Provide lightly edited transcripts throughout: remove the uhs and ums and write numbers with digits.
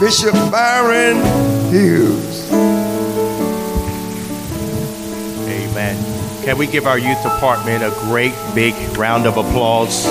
Bishop Byron Hughes. Amen. Can we give our youth department a great big round of applause?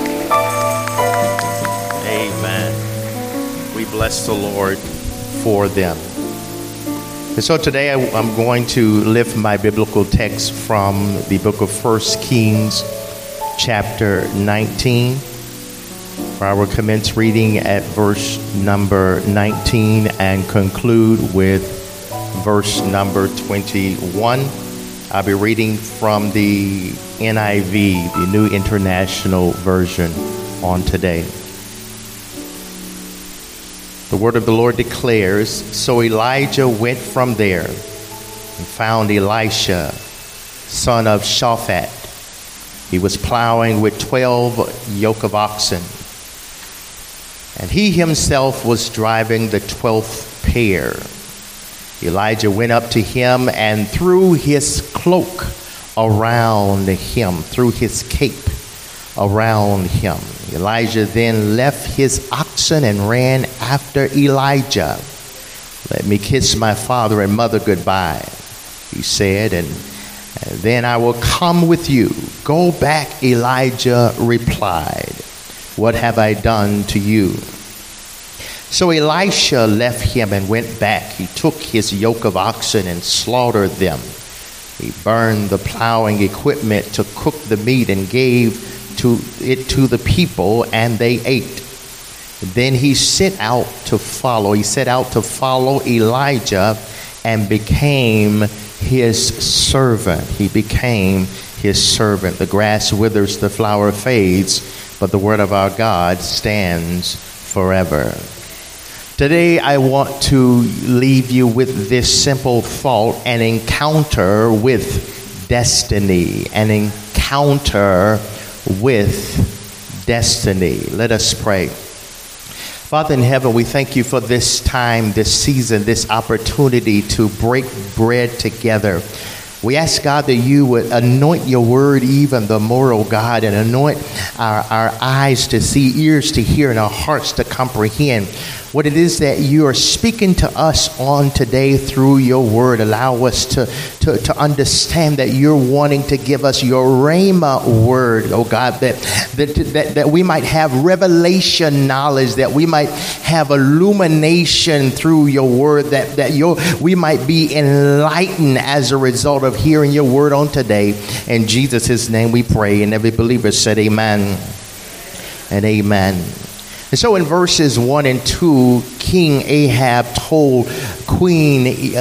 Amen. We bless the Lord for them. And so today I'm going to lift my biblical text from the book of 1 Kings, chapter 19. Where I will commence reading at verse number 19 and conclude with verse number 21. I'll be reading from the NIV, the New International Version, on today. The word of the Lord declares, "So Elijah went from there and found Elisha, son of Shaphat. He was plowing with 12 yoke of oxen, and he himself was driving the 12th pair. Elijah went up to him and threw his cloak around him, threw his cape around him. Elijah then left his oxen and ran after Elijah. 'Let me kiss my father and mother goodbye,' he said, and then I will come with you." "Go back," Elijah replied. "What have I done to you?" So Elisha left him and went back. He took his yoke of oxen and slaughtered them. He burned the plowing equipment to cook the meat and gave it to the people, and they ate. Then he set out to follow Elijah and became his servant. He became his servant. The grass withers, the flower fades, but the word of our God stands forever. Today I want to leave you with this simple thought: an encounter with destiny. An encounter with destiny. Let us pray. Father in heaven, we thank you for this time, this season, this opportunity to break bread together. We ask, God, that you would anoint your word even the more, oh God, and anoint our eyes to see, ears to hear, and our hearts to comprehend what it is that you are speaking to us on today through your word. Allow us to understand that you're wanting to give us your rhema word, oh God, that we might have revelation knowledge, that we might have illumination through your word, that we might be enlightened as a result of hearing your word on today. In Jesus' name we pray, and every believer said amen and amen. And so in verses 1 and 2, King Ahab told Queen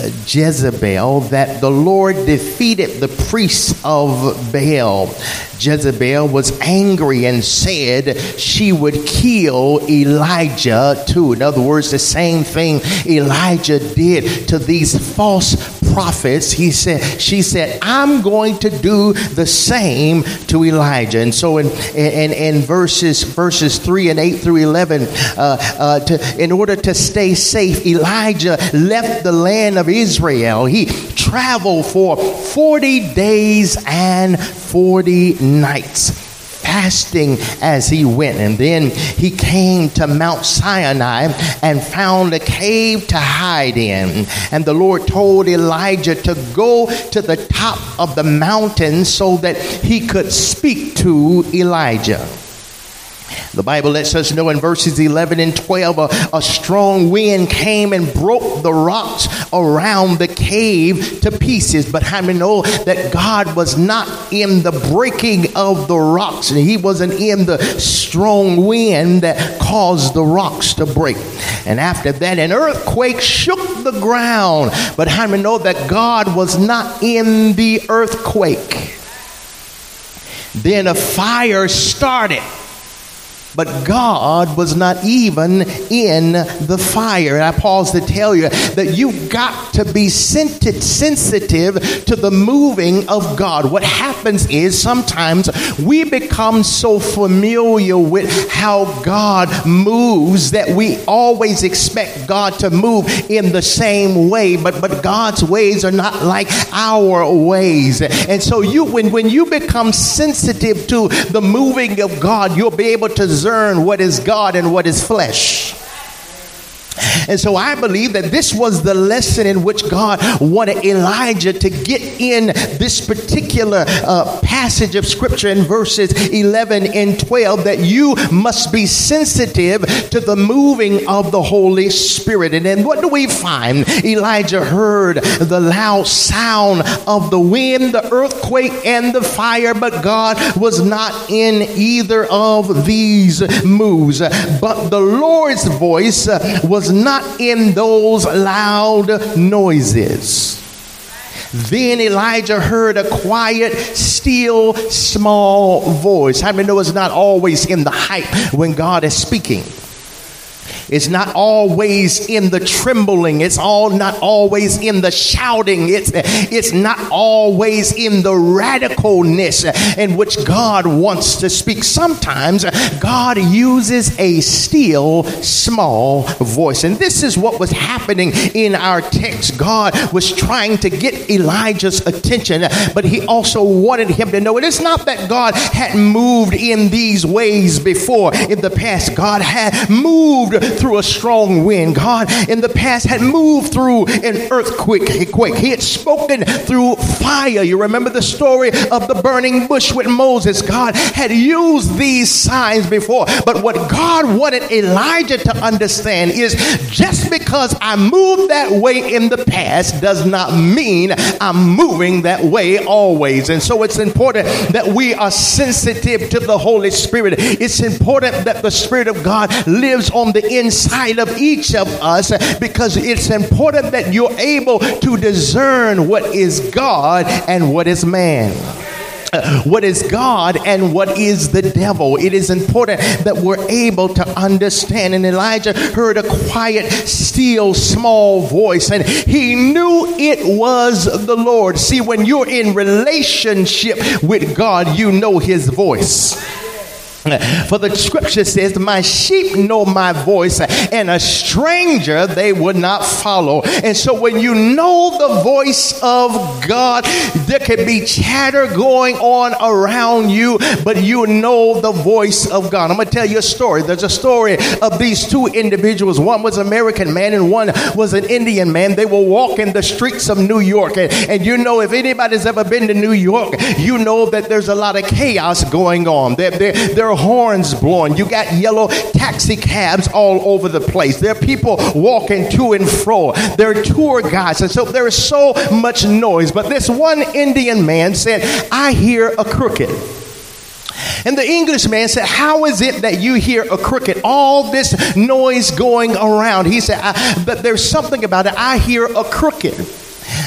Jezebel that the Lord defeated the priests of Baal. Jezebel was angry and said she would kill Elijah too. In other words, the same thing Elijah did to these false prophets. She said, "I'm going to do the same to Elijah." And so in verses 3 and 8 through 11, in order to stay safe, Elijah left the land of Israel. He traveled for 40 days and 40 nights, fasting as he went. And then he came to Mount Sinai and found a cave to hide in. And the Lord told Elijah to go to the top of the mountain so that he could speak to Elijah. The Bible lets us know in verses 11 and 12, a strong wind came and broke the rocks around the cave to pieces. But how many know that God was not in the breaking of the rocks? And he wasn't in the strong wind that caused the rocks to break. And after that, an earthquake shook the ground. But how many know that God was not in the earthquake? Then a fire started. But God was not even in the fire. And I pause to tell you that you've got to be sensitive to the moving of God. What happens is sometimes we become so familiar with how God moves that we always expect God to move in the same way. But God's ways are not like our ways. And so when you become sensitive to the moving of God, you'll be able to discern what is God and what is flesh. And so I believe that this was the lesson in which God wanted Elijah to get in this particular passage of scripture in verses 11 and 12, that you must be sensitive to the moving of the Holy Spirit. And then what do we find? Elijah heard the loud sound of the wind, the earthquake, and the fire, but God was not in either of these moves. But the Lord's voice was not in those loud noises. Then Elijah heard a quiet, still, small voice. How many know it's not always in the hype when God is speaking? It's not always in the trembling. It's not always in the shouting. It's not always in the radicalness in which God wants to speak. Sometimes God uses a still, small voice. And this is what was happening in our text. God was trying to get Elijah's attention, but he also wanted him to know it is not that God had moved in these ways before. In the past, God had moved through a strong wind. God in the past had moved through an earthquake. He had spoken through fire. You remember the story of the burning bush with Moses. God had used these signs before. But what God wanted Elijah to understand is just because I moved that way in the past does not mean I'm moving that way always. And so it's important that we are sensitive to the Holy Spirit. It's important that the Spirit of God lives on the inside of each of us, because it's important that you're able to discern what is God and what is man. What is God and what is the devil. It is important that we're able to understand. And Elijah heard a quiet, still, small voice, and he knew it was the Lord. See, when you're in relationship with God, you know his voice. For the scripture says, my sheep know my voice, and a stranger they would not follow. And so when you know the voice of God, there could be chatter going on around you, but you know the voice of God. I'm going to tell you a story. There's a story of these two individuals. One was an American man and one was an Indian man. They were walking the streets of New York. And you know, if anybody's ever been to New York, you know that there's a lot of chaos going on. There are horns blowing. You got yellow taxi cabs all over the place. There are people walking to and fro. There are tour guides. And so there is so much noise. But this one Indian man said, I hear a cricket. And the Englishman said, how is it that you hear a cricket? All this noise going around. He said, but there's something about it. I hear a cricket.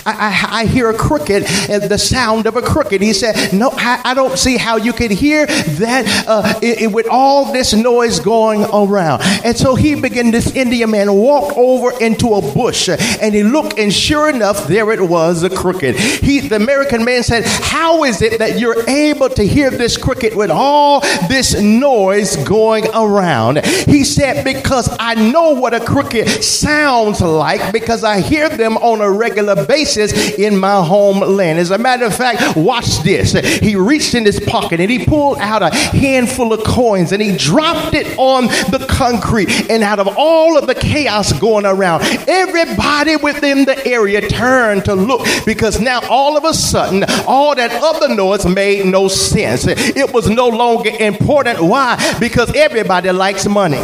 I hear a cricket, the sound of a cricket. He said, no, I don't see how you could hear that with all this noise going around. And so this Indian man walked over into a bush and he looked, and sure enough, there it was, a cricket. The American man said, how is it that you're able to hear this cricket with all this noise going around? He said, because I know what a cricket sounds like, because I hear them on a regular basis in my homeland. As a matter of fact, watch this. He reached in his pocket and he pulled out a handful of coins and he dropped it on the concrete. And out of all of the chaos going around, everybody within the area turned to look, because now all of a sudden, all that other noise made no sense. It was no longer important. Why? Because everybody likes money.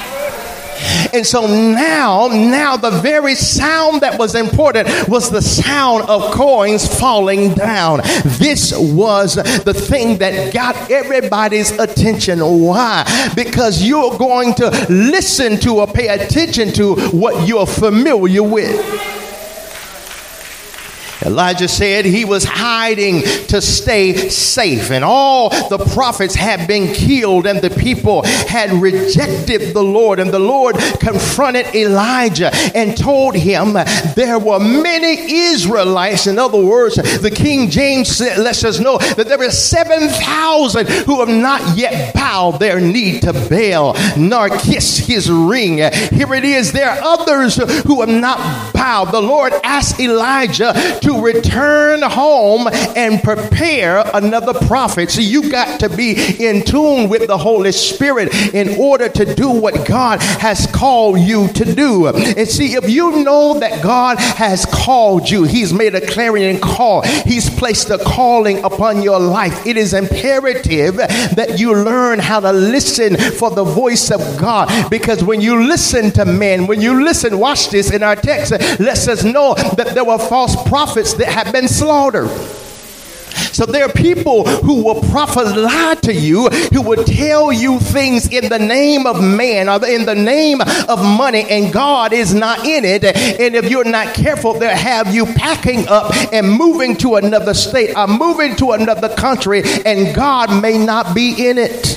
And so now the very sound that was important was the sound of coins falling down. This was the thing that got everybody's attention. Why? Because you're going to listen to or pay attention to what you're familiar with. Elijah said he was hiding to stay safe, and all the prophets had been killed, and the people had rejected the Lord. And the Lord confronted Elijah and told him there were many Israelites. In other words, the King James lets us know that there are 7,000 who have not yet bowed their knee to Baal nor kissed his ring. Here it is, there are others who have not bowed. The Lord asked Elijah to to return home and prepare another prophet. So you got to be in tune with the Holy Spirit in order to do what God has called you to do. And see, if you know that God has called you, he's made a clarion call, he's placed a calling upon your life, it is imperative that you learn how to listen for the voice of God. Because when you listen to men, when you listen, watch this, in our text lets us know that there were false prophets that have been slaughtered. So there are people who will prophesy to you, who will tell you things in the name of man or in the name of money, and God is not in it. And if you're not careful, they'll have you packing up and moving to another state or moving to another country, and God may not be in it.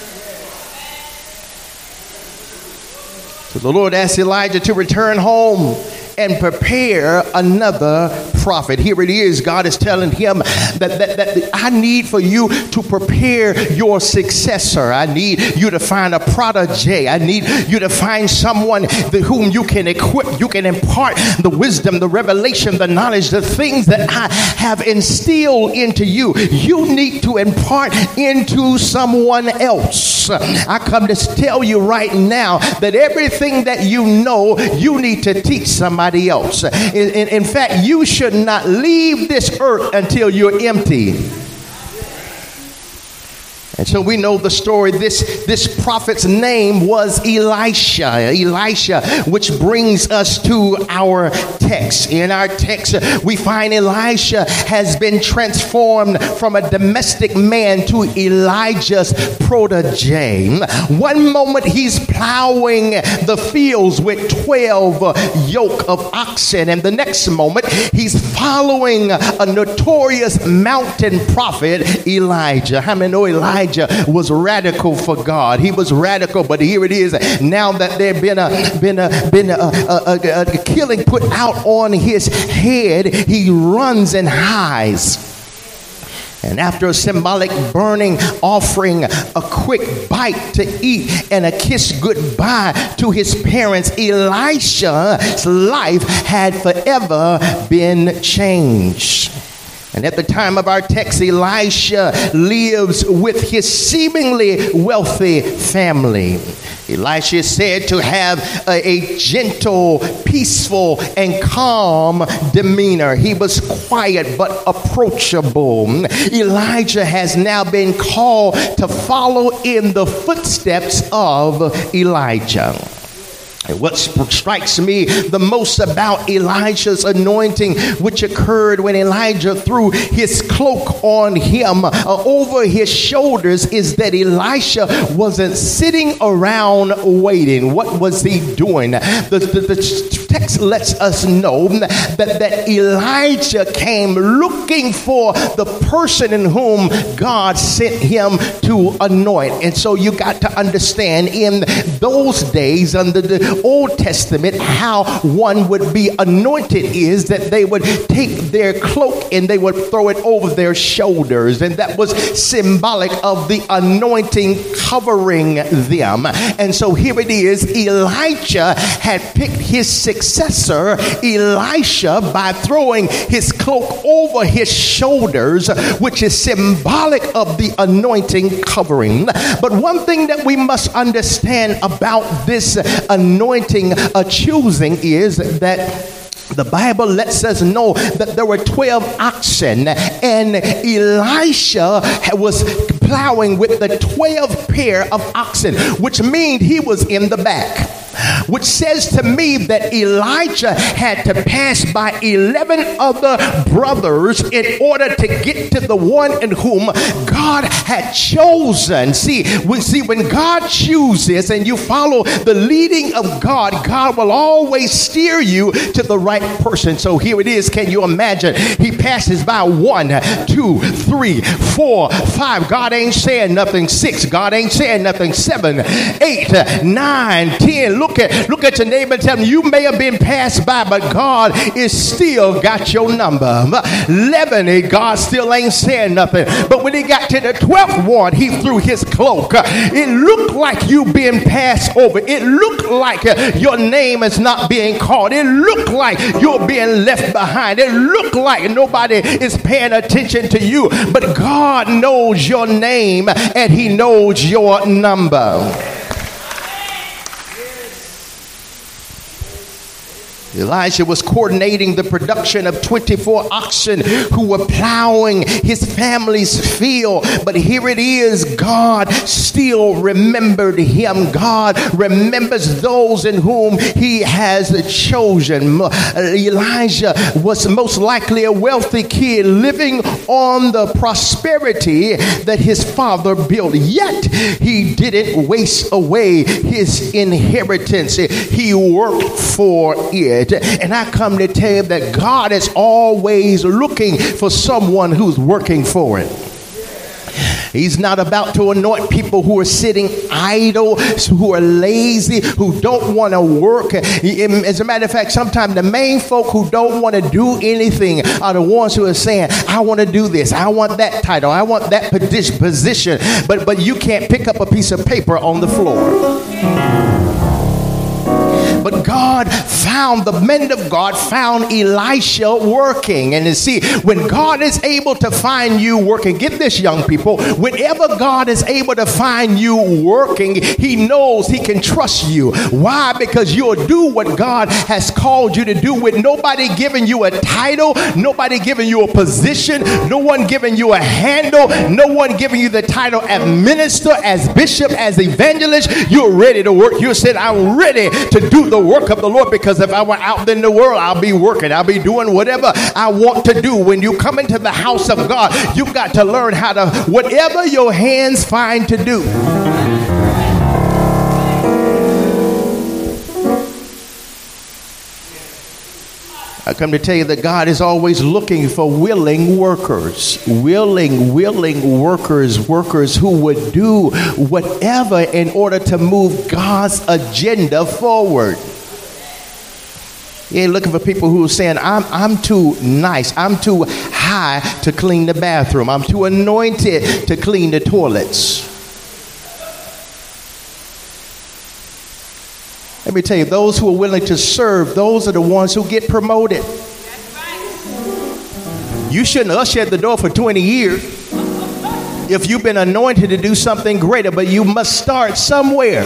So the Lord asked Elijah to return home and prepare another prophet. Here it is. God is telling him that I need for you to prepare your successor. I need you to find a protege. I need you to find someone whom you can equip. You can impart the wisdom, the revelation, the knowledge, the things that I have instilled into you. You need to impart into someone else. I come to tell you right now that everything that you know, you need to teach somebody else. In fact, you should not leave this earth until you're empty. And so we know the story. This prophet's name was Elisha, which brings us to our text. In our text, we find Elisha has been transformed from a domestic man to Elijah's protege. One moment he's plowing the fields with 12 yoke of oxen, and the next moment he's following a notorious mountain prophet, Elijah. How many know Elijah was radical for God? He was radical, but here it is. Now that there been a killing put out on his head, he runs and hides. And after a symbolic burning offering, a quick bite to eat, and a kiss goodbye to his parents, Elisha's life had forever been changed. And at the time of our text, Elisha lives with his seemingly wealthy family. Elisha is said to have a gentle, peaceful, and calm demeanor. He was quiet but approachable. Elijah has now been called to follow in the footsteps of Elijah. What strikes me the most about Elijah's anointing, which occurred when Elijah threw his cloak on him over his shoulders, is that Elisha wasn't sitting around waiting. What was he doing? The text lets us know that Elijah came looking for the person in whom God sent him to anoint. And so you got to understand, in those days under the Old Testament, how one would be anointed is that they would take their cloak and they would throw it over their shoulders, and that was symbolic of the anointing covering them. And so here it is, Elijah had picked his successor, Elisha, by throwing his cloak over his shoulders, which is symbolic of the anointing covering. But one thing that we must understand about this anointing choosing is that the Bible lets us know that there were 12 oxen, and Elisha was plowing with the 12 pair of oxen, which means he was in the back. Which says to me that Elijah had to pass by 11 other brothers in order to get to the one in whom God had chosen. See, when God chooses and you follow the leading of God, God will always steer you to the right person. So here it is. Can you imagine? He passes by 1, 2, 3, 4, 5. God ain't saying nothing. 6. God ain't saying nothing. 7, 8, 9, 10. Look look at your neighbor and tell them, you may have been passed by, but God is still got your number. 11, God still ain't saying nothing. But when he got to the 12th ward, he threw his cloak. It looked like you being passed over. It looked like your name is not being called. It looked like you're being left behind. It looked like nobody is paying attention to you. But God knows your name and he knows your number. Elijah was coordinating the production of 24 oxen who were plowing his family's field. But here it is, God still remembered him. God remembers those in whom he has chosen. Elijah was most likely a wealthy kid living on the prosperity that his father built. Yet he didn't waste away his inheritance. He worked for it. And I come to tell you that God is always looking for someone who's working for it. He's not about to anoint people who are sitting idle, who are lazy, who don't want to work. As a matter of fact, sometimes the main folk who don't want to do anything are the ones who are saying, I want to do this, I want that title, I want that position, but you can't pick up a piece of paper on the floor. But the men of God found Elisha working. And you see, when God is able to find you working, get this, young people, whenever God is able to find you working, he knows he can trust you. Why? Because you'll do what God has called you to do with nobody giving you a title, nobody giving you a position, no one giving you a handle, no one giving you the title as minister, as bishop, as evangelist. You're ready to work. You said, I'm ready to do the work of the Lord, because if I were out in the world, I'll be working. I'll be doing whatever I want to do. When you come into the house of God, you've got to learn how to, whatever your hands find to do. I come to tell you that God is always looking for willing workers, willing workers who would do whatever in order to move God's agenda forward. You ain't looking for people who are saying, I'm too nice, I'm too high to clean the bathroom, I'm too anointed to clean the toilets. Let me tell you, those who are willing to serve, those are the ones who get promoted. You shouldn't usher at the door for 20 years if you've been anointed to do something greater, but you must start somewhere.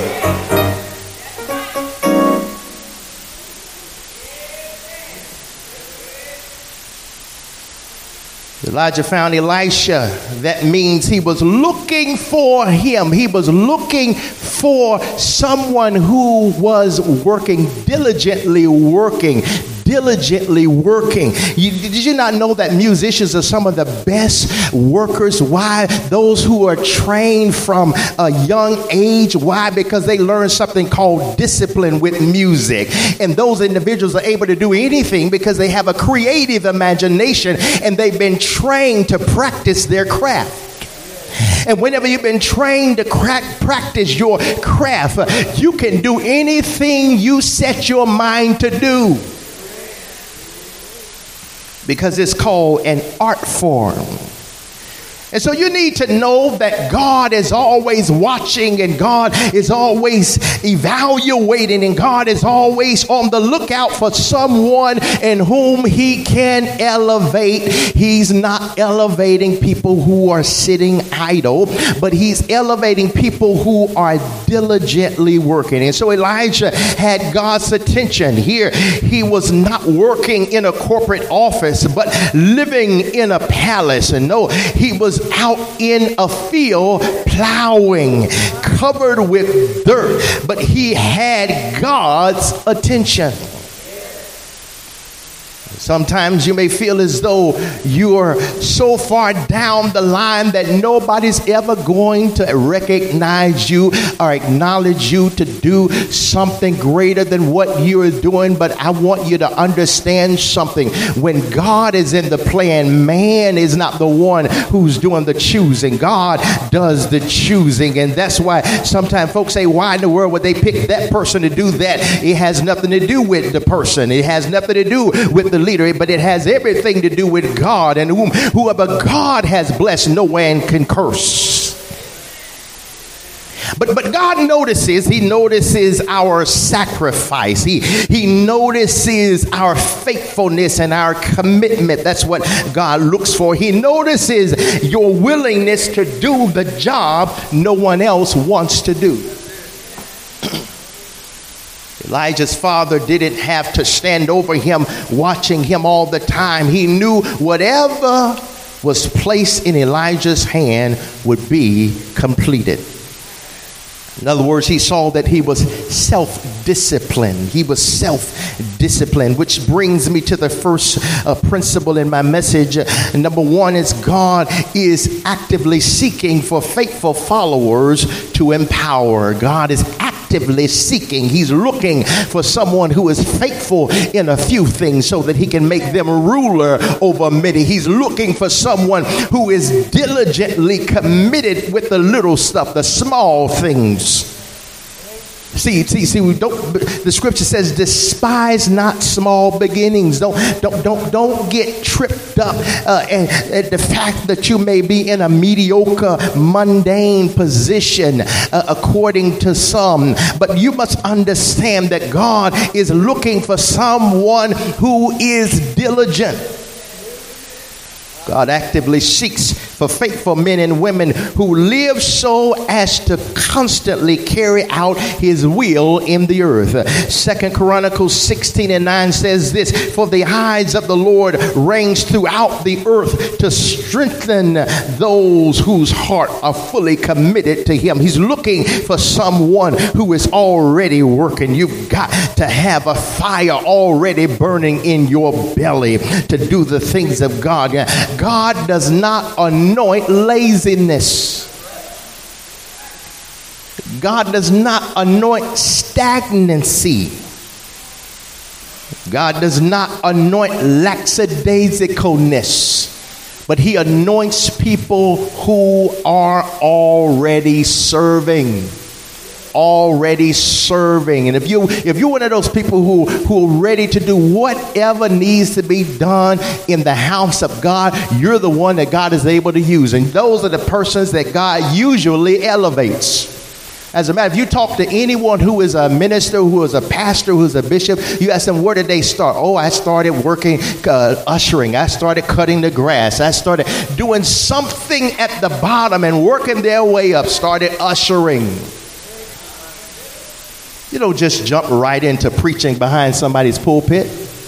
Elijah found Elisha. That means he was looking for him. He was looking for someone who was working, diligently working. Did you not know that musicians are some of the best workers? Why? Those who are trained from a young age. Why? Because they learn something called discipline with music. And those individuals are able to do anything because they have a creative imagination and they've been trained to practice their craft. And whenever you've been trained to practice your craft, you can do anything you set your mind to do. Because it's called an art form. And so you need to know that God is always watching, and God is always evaluating, and God is always on the lookout for someone in whom he can elevate. He's not elevating people who are sitting idle, but he's elevating people who are diligently working. And so Elijah had God's attention. Here, he was not working in a corporate office, but living in a palace. And no, he was out in a field plowing, covered with dirt, but he had God's attention. Sometimes you may feel as though you are so far down the line that nobody's ever going to recognize you or acknowledge you to do something greater than what you are doing. But I want you to understand something. When God is in the plan, man is not the one who's doing the choosing. God does the choosing. And that's why sometimes folks say, why in the world would they pick that person to do that? It has nothing to do with the person. It has nothing to do with the leader, but it has everything to do with God. And whoever God has blessed, no man can curse. But God notices, he notices our sacrifice. He notices our faithfulness and our commitment. That's what God looks for. He notices your willingness to do the job no one else wants to do. Elijah's father didn't have to stand over him, watching him all the time. He knew whatever was placed in Elijah's hand would be completed. In other words, he saw that he was self-disciplined. He was self-disciplined, which brings me to the first principle in my message. Number one is God is actively seeking for faithful followers to empower. God is actively seeking. He's looking for someone who is faithful in a few things so that he can make them ruler over many. He's looking for someone who is diligently committed with the little stuff, the small things. See, the scripture says, despise not small beginnings. Don't get tripped up at the fact that you may be in a mediocre, mundane position according to some. But you must understand that God is looking for someone who is diligent. God actively seeks for faithful men and women who live so as to constantly carry out his will in the earth. 2 Chronicles 16:9 says this, for the eyes of the Lord range throughout the earth to strengthen those whose heart are fully committed to him. He's looking for someone who is already working. You've got to have a fire already burning in your belly to do the things of God. God does not anoint laziness. God does not anoint stagnancy. God does not anoint lackadaisicalness. But he anoints people who are already serving. And if you're one of those people who are ready to do whatever needs to be done in the house of God, you're the one that God is able to use. And those are the persons that God usually elevates. As a matter, if you talk to anyone who is a minister, who is a pastor, who is a bishop, you ask them, where did they start? Oh, I started working, ushering. I started cutting the grass. I started doing something at the bottom and working their way up, started ushering. You don't just jump right into preaching behind somebody's pulpit.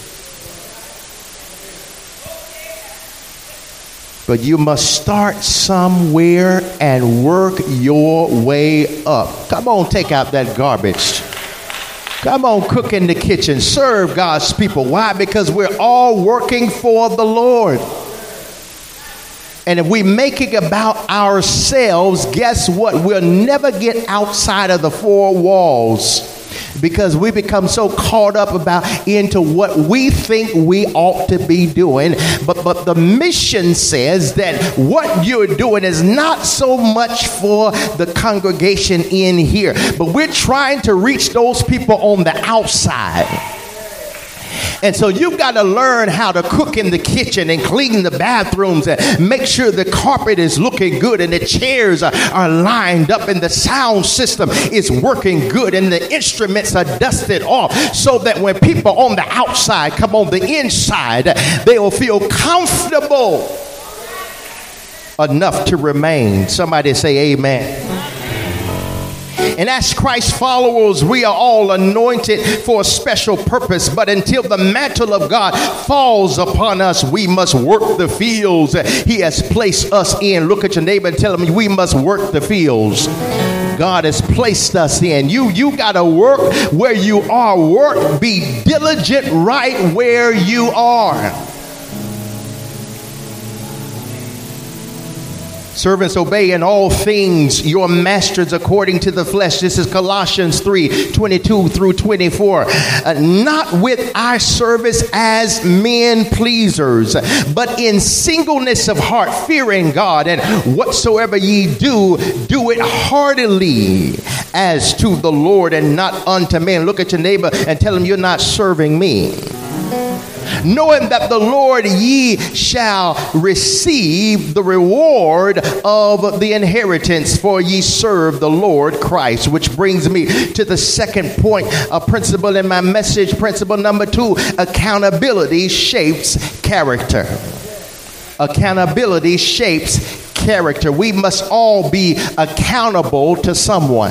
But you must start somewhere and work your way up. Come on, take out that garbage. Come on, cook in the kitchen. Serve God's people. Why? Because we're all working for the Lord. And if we make it about ourselves, guess what? We'll never get outside of the four walls. Because we become so caught up into what we think we ought to be doing. But the mission says that what you're doing is not so much for the congregation in here, but we're trying to reach those people on the outside. And so you've got to learn how to cook in the kitchen and clean the bathrooms and make sure the carpet is looking good and the chairs are lined up and the sound system is working good and the instruments are dusted off, so that when people on the outside come on the inside, they will feel comfortable enough to remain. Somebody say amen. And as Christ followers, we are all anointed for a special purpose. But until the mantle of God falls upon us, we must work the fields He has placed us in. Look at your neighbor and tell him, we must work the fields God has placed us in. You got to work where you are. Work, be diligent right where you are. Servants, obey in all things your masters according to the flesh. This is Colossians 3:22 through 24. Not with eye service as men pleasers, but in singleness of heart, fearing God. And whatsoever ye do, do it heartily as to the Lord and not unto men. Look at your neighbor and tell him, you're not serving me. Knowing that the Lord ye shall receive the reward of the inheritance, for ye serve the Lord Christ. Which brings me to the second point, a principle in my message. Principle number 2, accountability shapes character. Accountability shapes character. We must all be accountable to someone.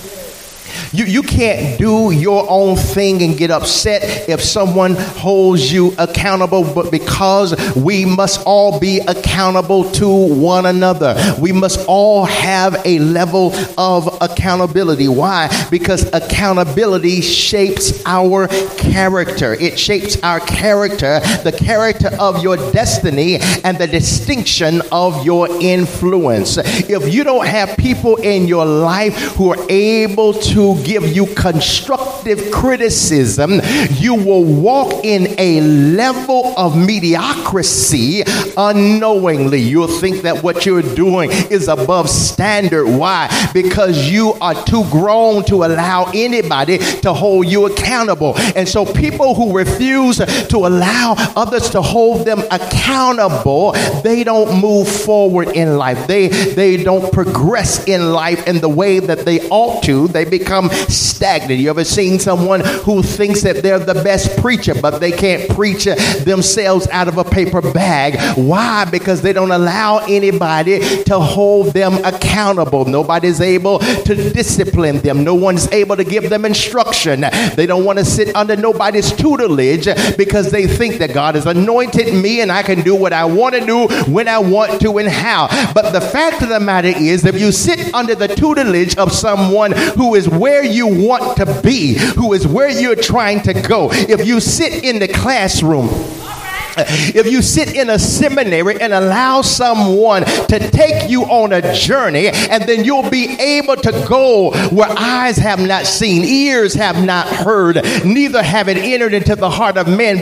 You can't do your own thing and get upset if someone holds you accountable, but because we must all be accountable to one another. We must all have a level of accountability. Why? Because accountability shapes our character. It shapes our character, the character of your destiny, and the distinction of your influence. If you don't have people in your life who are able to give you constructive criticism, you will walk in a level of mediocrity unknowingly. You'll think that what you're doing is above standard. Why? Because you are too grown to allow anybody to hold you accountable. And so people who refuse to allow others to hold them accountable, they don't move forward in life. They don't progress in life in the way that they ought to. They become stagnant. You ever seen someone who thinks that they're the best preacher, but they can't preach themselves out of a paper bag? Why? Because they don't allow anybody to hold them accountable. Nobody's able to discipline them. No one's able to give them instruction. They don't want to sit under nobody's tutelage because they think that God has anointed me and I can do what I want to do when I want to and how. But the fact of the matter is, if you sit under the tutelage of someone who is where you want to be, who is where you're trying to go, if you sit in the classroom, if you sit in a seminary and allow someone to take you on a journey, and then you'll be able to go where eyes have not seen, ears have not heard, neither have it entered into the heart of men.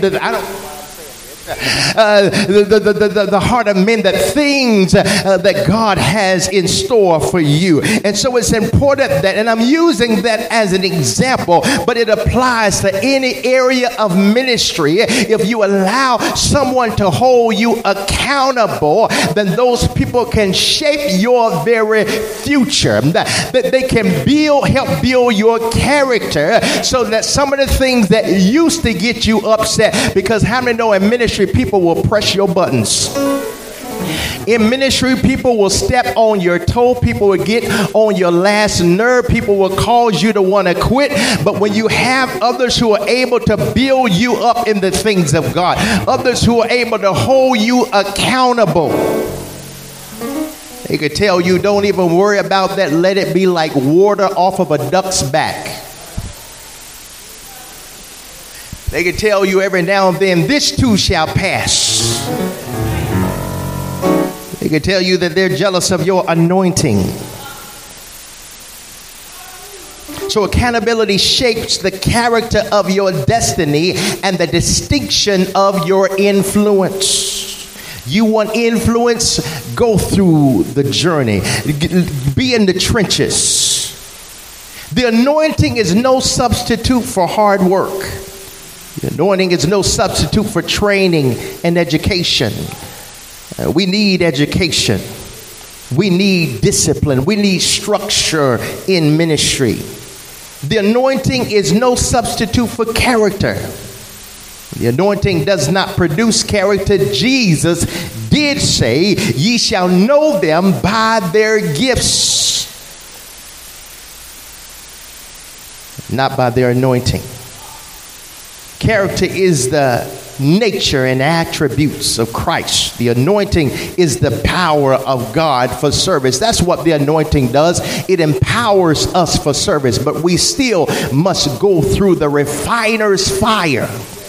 The heart of men, that things that God has in store for you. And so it's important that, and I'm using that as an example, but it applies to any area of ministry. If you allow someone to hold you accountable, then those people can shape your very future. That they can help build your character, so that some of the things that used to get you upset, because how many know in ministry people will press your buttons? In ministry, people will step on your toe. People will get on your last nerve. People will cause you to want to quit. But when you have others who are able to build you up in the things of God, others who are able to hold you accountable, they could tell you, don't even worry about that. Let it be like water off of a duck's back. They can tell you every now and then, this too shall pass. They can tell you that they're jealous of your anointing. So accountability shapes the character of your destiny and the distinction of your influence. You want influence? Go through the journey. Be in the trenches. The anointing is no substitute for hard work. The anointing is no substitute for training and education. We need education. We need discipline. We need structure in ministry. The anointing is no substitute for character. The anointing does not produce character. Jesus did say, ye shall know them by their gifts, not by their anointing. Character is the nature and attributes of Christ. The anointing is the power of God for service. That's what the anointing does. It empowers us for service, but we still must go through the refiner's fire.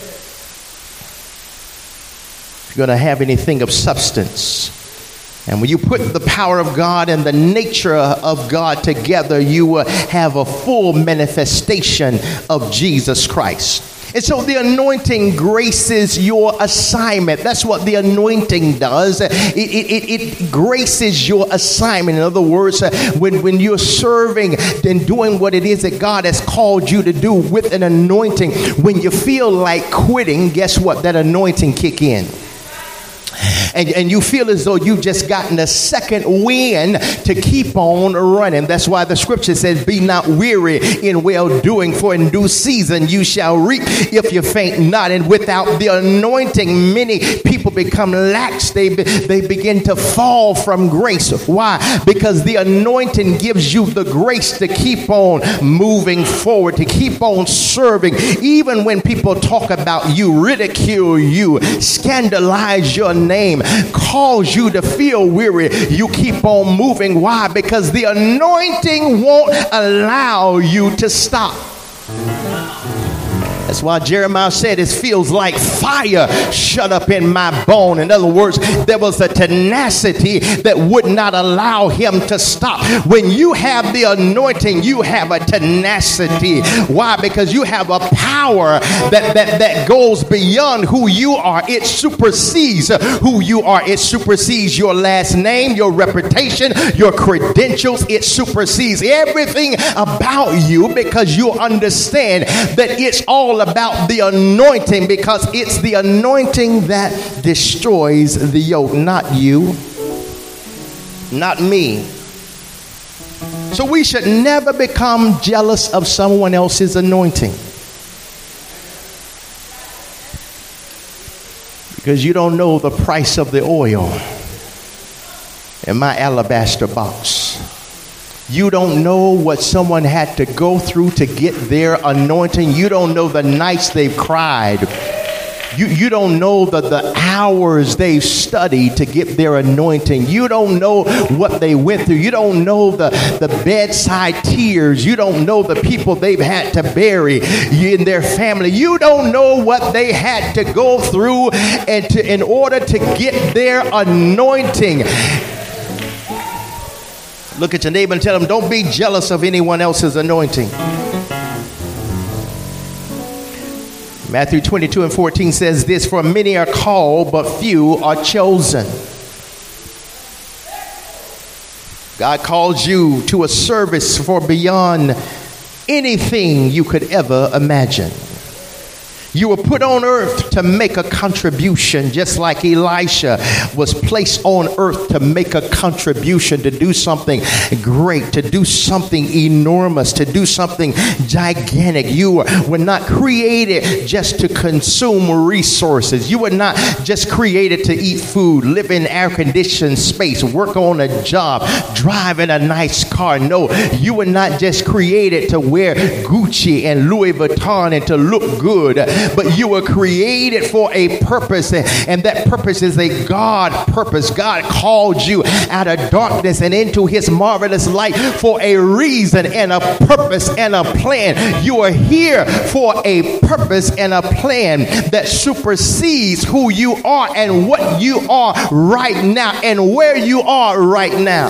If you're going to have anything of substance, and when you put the power of God and the nature of God together, you will have a full manifestation of Jesus Christ. And so the anointing graces your assignment. That's what the anointing does. It graces your assignment. In other words, when you're serving and doing what it is that God has called you to do with an anointing, when you feel like quitting, guess what? That anointing kick in. And you feel as though you've just gotten a second wind to keep on running. That's why the scripture says, be not weary in well doing, for in due season you shall reap if you faint not. And without the anointing, many people become lax. They begin to fall from grace. Why? Because the anointing gives you the grace to keep on moving forward, to keep on serving. Even when people talk about you, ridicule you, scandalize your name, cause you to feel weary, you keep on moving. Why? Because the anointing won't allow you to stop. That's why Jeremiah said, it feels like fire shut up in my bone. In other words, there was a tenacity that would not allow him to stop. When you have the anointing, you have a tenacity. Why? Because you have a power that goes beyond who you are. It supersedes who you are. It supersedes your last name, your reputation, your credentials. It supersedes everything about you, because you understand that it's all about the anointing, because it's the anointing that destroys the yoke, not you, not me. So we should never become jealous of someone else's anointing, because you don't know the price of the oil in my alabaster box. You don't know what someone had to go through to get their anointing. You don't know the nights they've cried. You don't know the hours they've studied to get their anointing. You don't know what they went through. You don't know the bedside tears. You don't know the people they've had to bury in their family. You don't know what they had to go through in order to get their anointing. Look at your neighbor and tell them, don't be jealous of anyone else's anointing. Matthew 22:14 says this, for many are called, but few are chosen. God calls you to a service for beyond anything you could ever imagine. You were put on earth to make a contribution, just like Elisha was placed on earth to make a contribution, to do something great, to do something enormous, to do something gigantic. You were not created just to consume resources. You were not just created to eat food, live in air-conditioned space, work on a job, drive in a nice car. No, you were not just created to wear Gucci and Louis Vuitton and to look good. But you were created for a purpose, and that purpose is a God purpose. God called you out of darkness and into his marvelous light for a reason and a purpose and a plan. You are here for a purpose and a plan that supersedes who you are and what you are right now and where you are right now.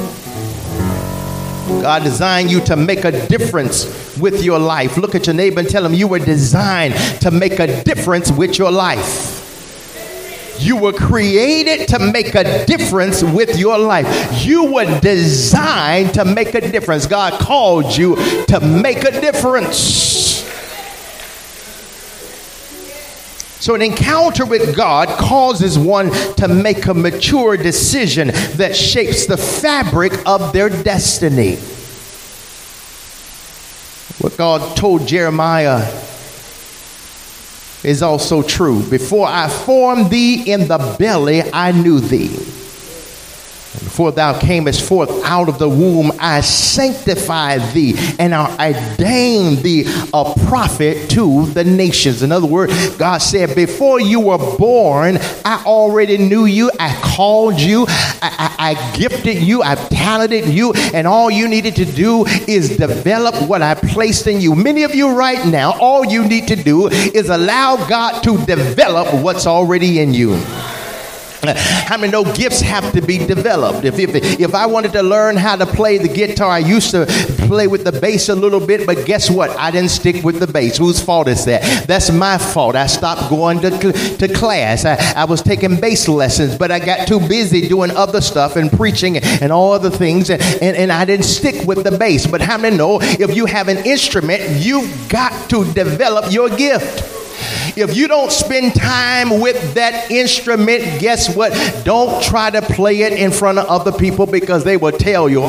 God designed you to make a difference with your life. Look at your neighbor and tell him, you were designed to make a difference with your life. You were created to make a difference with your life. You were designed to make a difference. God called you to make a difference. So an encounter with God causes one to make a mature decision that shapes the fabric of their destiny. What God told Jeremiah is also true. Before I formed thee in the belly, I knew thee. And before thou camest forth out of the womb, I sanctified thee and I ordained thee a prophet to the nations. In other words, God said, before you were born, I already knew you. I called you. I gifted you. I talented you. And all you needed to do is develop what I placed in you. Many of you right now, all you need to do is allow God to develop what's already in you. How many know gifts have to be developed? If I wanted to learn how to play the guitar, I used to play with the bass a little bit, but guess what? I didn't stick with the bass. Whose fault is that? That's my fault. I stopped going to class. I was taking bass lessons, but I got too busy doing other stuff and preaching and all other things, and I didn't stick with the bass. But how many know if you have an instrument, you've got to develop your gift? If you don't spend time with that instrument, guess what? Don't try to play it in front of other people because they will tell you.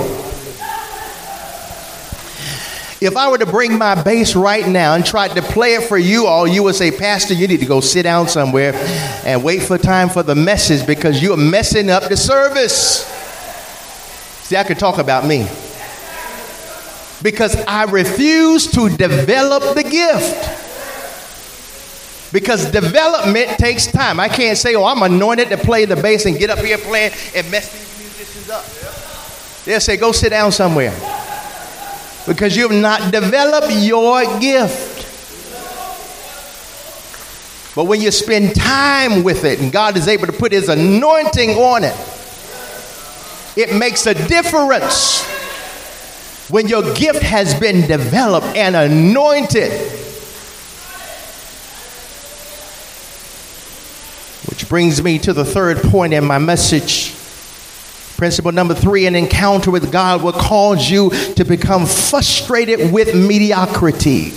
If I were to bring my bass right now and try to play it for you all, you would say, Pastor, you need to go sit down somewhere and wait for time for the message because you're messing up the service. See, I could talk about me. Because I refuse to develop the gift. Because development takes time. I can't say, oh, I'm anointed to play the bass and get up here playing and mess these musicians up. They'll say, go sit down somewhere. Because you've not developed your gift. But when you spend time with it and God is able to put his anointing on it, it makes a difference when your gift has been developed and anointed. Which brings me to the third point in my message. Principle number 3, an encounter with God will cause you to become frustrated with mediocrity.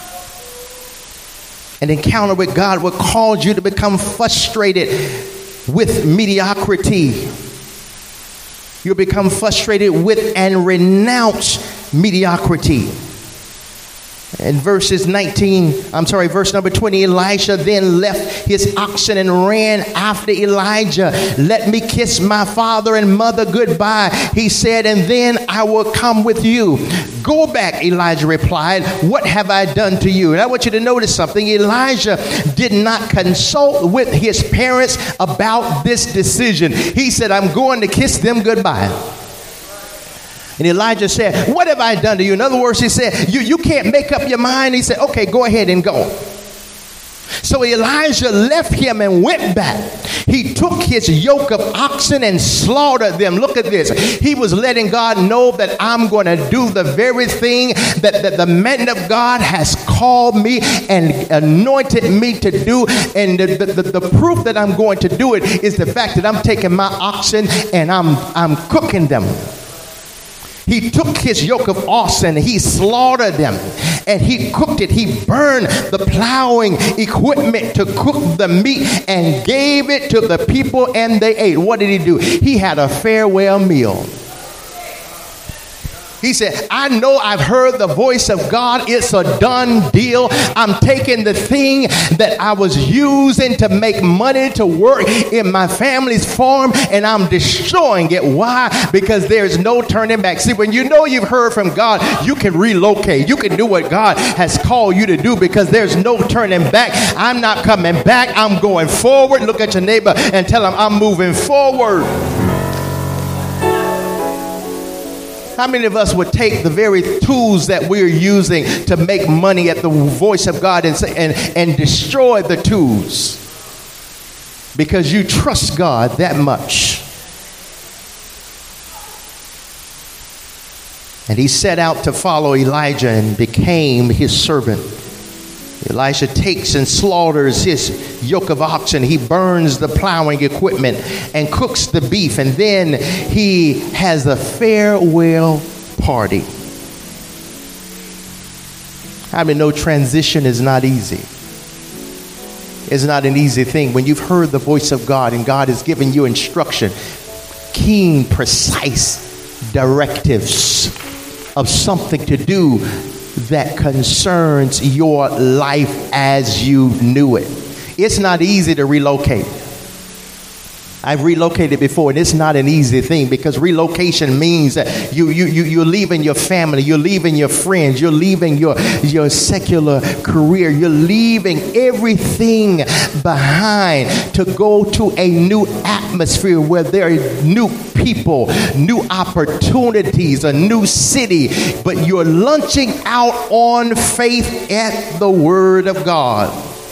An encounter with God will cause you to become frustrated with mediocrity. You'll become frustrated with and renounce mediocrity. In verse number 20, Elisha then left his oxen and ran after Elijah. Let me kiss my father and mother goodbye, he said, and then I will come with you. Go back, Elijah replied. What have I done to you? And I want you to notice something. Elijah did not consult with his parents about this decision. He said, I'm going to kiss them goodbye. And Elijah said, what have I done to you? In other words, he said, you can't make up your mind. He said, okay, go ahead and go. So Elijah left him and went back. He took his yoke of oxen and slaughtered them. Look at this. He was letting God know that I'm going to do the very thing that the man of God has called me and anointed me to do. And the proof that I'm going to do it is the fact that I'm taking my oxen and I'm cooking them. He took his yoke of oxen, he slaughtered them, and he cooked it. He burned the plowing equipment to cook the meat and gave it to the people, and they ate. What did he do? He had a farewell meal. He said, I know I've heard the voice of God. It's a done deal. I'm taking the thing that I was using to make money to work in my family's farm, and I'm destroying it. Why? Because there's no turning back. See, when you know you've heard from God, you can relocate. You can do what God has called you to do because there's no turning back. I'm not coming back. I'm going forward. Look at your neighbor and tell him I'm moving forward. How many of us would take the very tools that we're using to make money at the voice of God and destroy the tools because you trust God that much? And he set out to follow Elijah and became his servant. Elisha takes and slaughters his yoke of oxen. He burns the plowing equipment and cooks the beef. And then he has a farewell party. I mean, no, transition is not easy. It's not an easy thing. When you've heard the voice of God and God has given you instruction, keen, precise directives of something to do that concerns your life as you knew it. It's not easy to relocate. I've relocated before, and it's not an easy thing, because relocation means that you're leaving your family, you're leaving your friends, you're leaving your secular career, you're leaving everything behind to go to a new atmosphere where there are new people, new opportunities, a new city, but you're launching out on faith at the Word of God.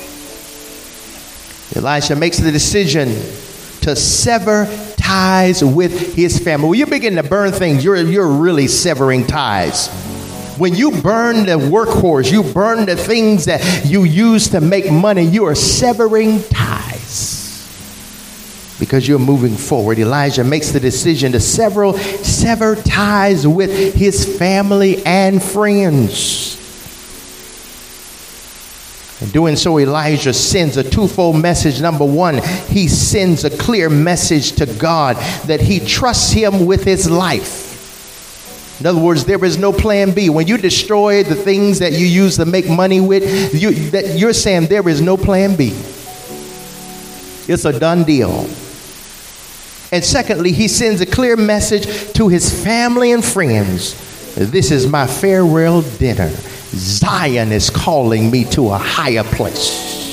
Elisha makes the decision to sever ties with his family. When you begin to burn things, you're really severing ties. When you burn the workhorse, you burn the things that you use to make money, you are severing ties because you're moving forward. Elijah makes the decision to sever ties with his family and friends. In doing so, Elijah sends a twofold message. Number one, he sends a clear message to God that he trusts him with his life. In other words, there is no plan B. When you destroy the things that you use to make money with, you're saying there is no plan B. It's a done deal. And secondly, he sends a clear message to his family and friends. This is my farewell dinner. Zion is calling me to a higher place.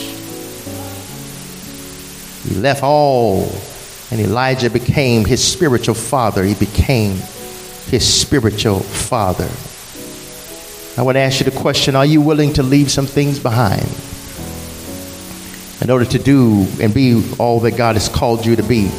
He left all, and Elijah became his spiritual father. He became his spiritual father. I want to ask you the question, are you willing to leave some things behind in order to do and be all that God has called you to be?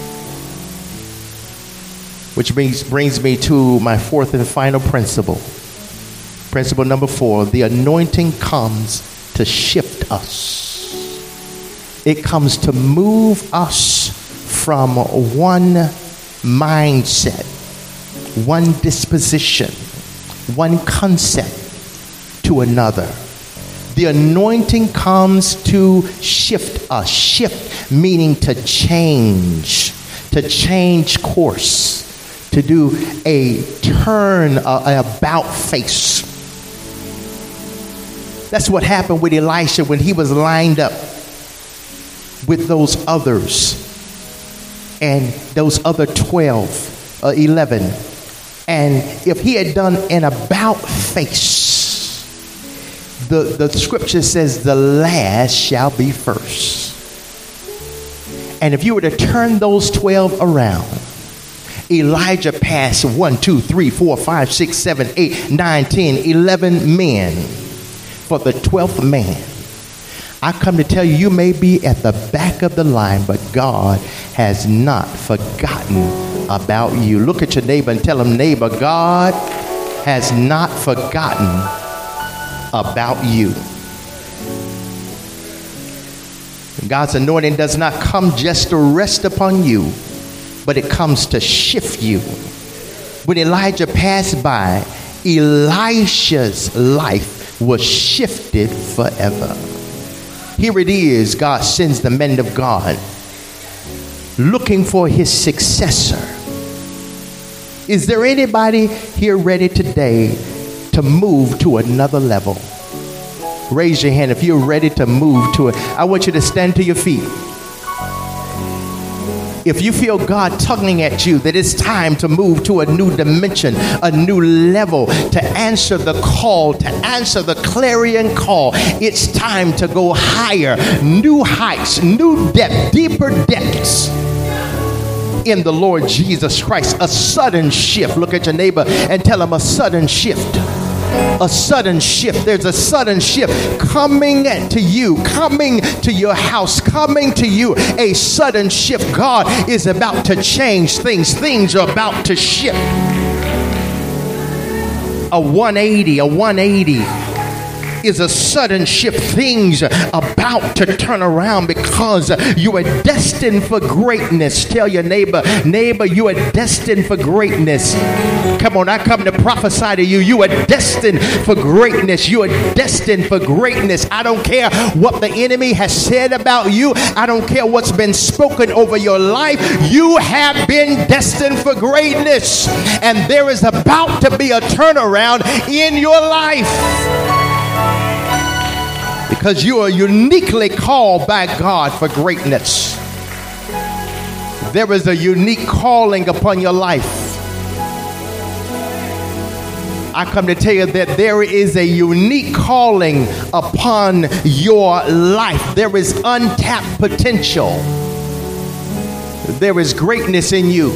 Which brings me to my fourth and final principle. Principle number 4, the anointing comes to shift us. It comes to move us from one mindset, one disposition, one concept to another. The anointing comes to shift us. Shift meaning to change course, to do a turn, an about face. That's what happened with Elisha when he was lined up with those others and those other 11. And if he had done an about face, the scripture says the last shall be first. And if you were to turn those 12 around, Elijah passed 1, 2, 3, 4, 5, 6, 7, 8, 9, 10, 11 men. For the 12th man, I come to tell you, you may be at the back of the line, but God has not forgotten about you. Look at your neighbor and tell him, neighbor, God has not forgotten about you. God's anointing does not come just to rest upon you, but it comes to shift you. When Elijah passed by, Elisha's life was shifted forever. Here it is, God sends the men of God looking for his successor. Is there anybody here ready today to move to another level? Raise your hand if you're ready to move to it. I want you to stand to your feet. If you feel God tugging at you that it's time to move to a new dimension, a new level, to answer the call, to answer the clarion call, it's time to go higher, new heights, new depth, deeper depths in the Lord Jesus Christ. A sudden shift. Look at your neighbor and tell him a sudden shift. A sudden shift. There's a sudden shift coming to you, coming to your house, coming to you. A sudden shift. God is about to change things. Things are about to shift. A 180 is a sudden shift. Things are about to turn around because you are destined for greatness. Tell your neighbor, you are destined for greatness. Come on, I come to prophesy to you. You are destined for greatness. You are destined for greatness. I don't care what the enemy has said about you. I don't care what's been spoken over your life. You have been destined for greatness. And there is about to be a turnaround in your life. Because you are uniquely called by God for greatness. There is a unique calling upon your life. I come to tell you that there is a unique calling upon your life. There is untapped potential. There is greatness in you.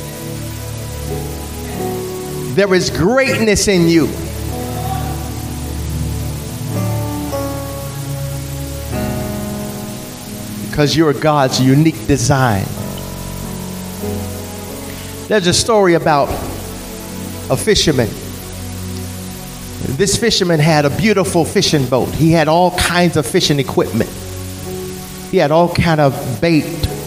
There is greatness in you. Because you're God's unique design. There's a story about a fisherman. This fisherman had a beautiful fishing boat. He had all kinds of fishing equipment. He had all kind of bait.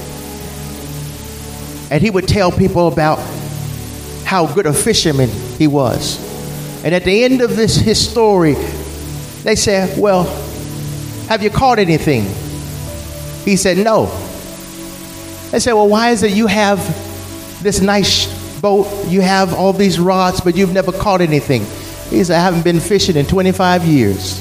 And he would tell people about how good a fisherman he was. And at the end of his story, they said, well, have you caught anything? He said, no. They said, well, why is it you have this nice boat, you have all these rods, but you've never caught anything? He said, I haven't been fishing in 25 years.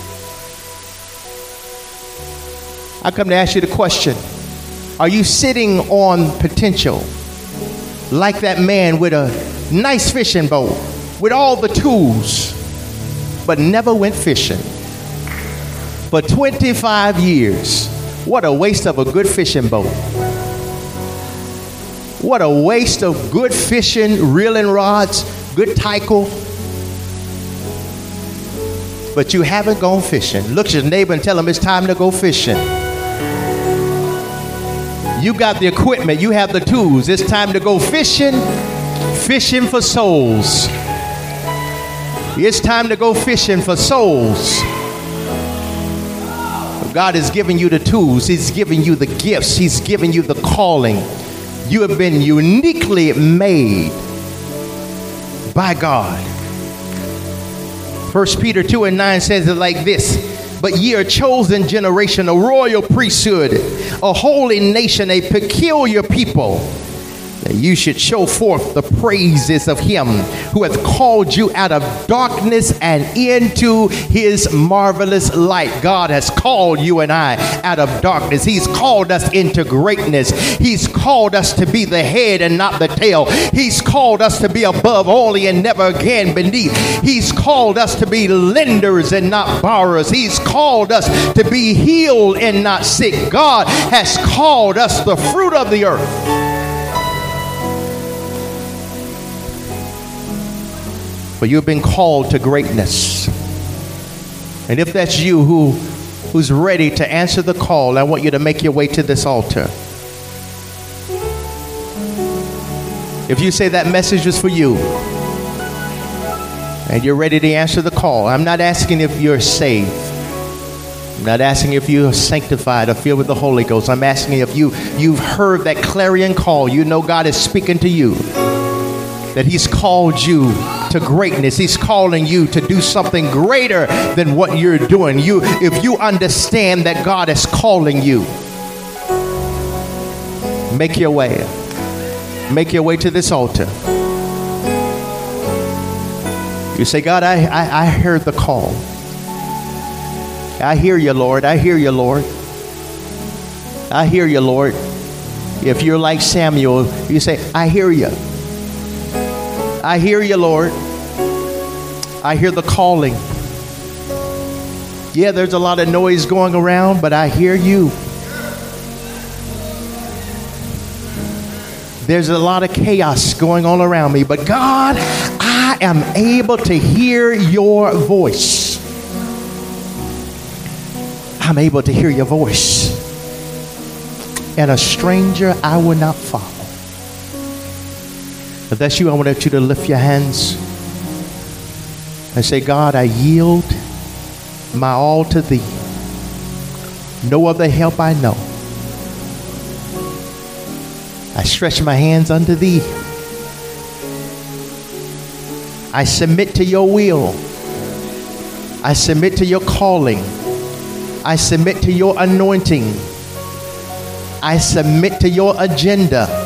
I come to ask you the question, are you sitting on potential like that man with a nice fishing boat, with all the tools, but never went fishing for 25 years? What a waste of a good fishing boat. What a waste of good fishing, reeling rods, good tackle. But you haven't gone fishing. Look at your neighbor and tell him it's time to go fishing. You got the equipment, you have the tools. It's time to go fishing, fishing for souls. It's time to go fishing for souls. God is giving you the tools. He's giving you the gifts. He's giving you the calling. You have been uniquely made by God. 1 Peter 2:9 says it like this. But ye are a chosen generation, a royal priesthood, a holy nation, a peculiar people, that you should show forth the praises of him who hath called you out of darkness and into his marvelous light. God has called you and I out of darkness. He's called us into greatness. He's called us to be the head and not the tail. He's called us to be above only and never again beneath. He's called us to be lenders and not borrowers. He's called us to be healed and not sick. God has called us the fruit of the earth. But you've been called to greatness. And if that's you who's ready to answer the call, I want you to make your way to this altar. If you say that message is for you and you're ready to answer the call, I'm not asking if you're saved. I'm not asking if you're sanctified or filled with the Holy Ghost. I'm asking if you've heard that clarion call. You know God is speaking to you. That he's called you to greatness. He's calling you to do something greater than what you're doing. If you understand that God is calling you, make your way. Make your way to this altar. You say, God, I heard the call. I hear you, Lord. I hear you, Lord. I hear you, Lord. If you're like Samuel, you say, I hear you. I hear you, Lord. I hear the calling. Yeah, there's a lot of noise going around, but I hear you. There's a lot of chaos going on around me, but God, I am able to hear your voice. I'm able to hear your voice. And a stranger I will not follow. If that's you, I want you to lift your hands and say, God, I yield my all to thee. No other help I know. I stretch my hands unto thee. I submit to your will. I submit to your calling. I submit to your anointing. I submit to your agenda.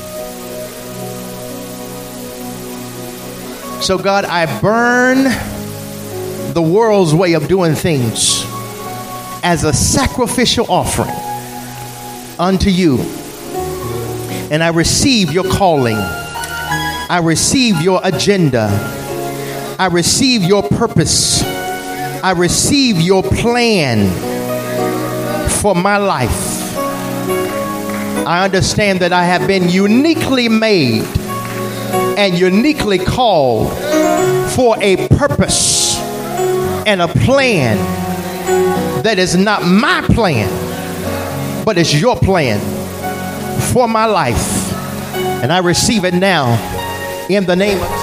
So God, I burn the world's way of doing things as a sacrificial offering unto you. And I receive your calling. I receive your agenda. I receive your purpose. I receive your plan for my life. I understand that I have been uniquely made and uniquely called for a purpose and a plan that is not my plan, but it's your plan for my life. And I receive it now in the name of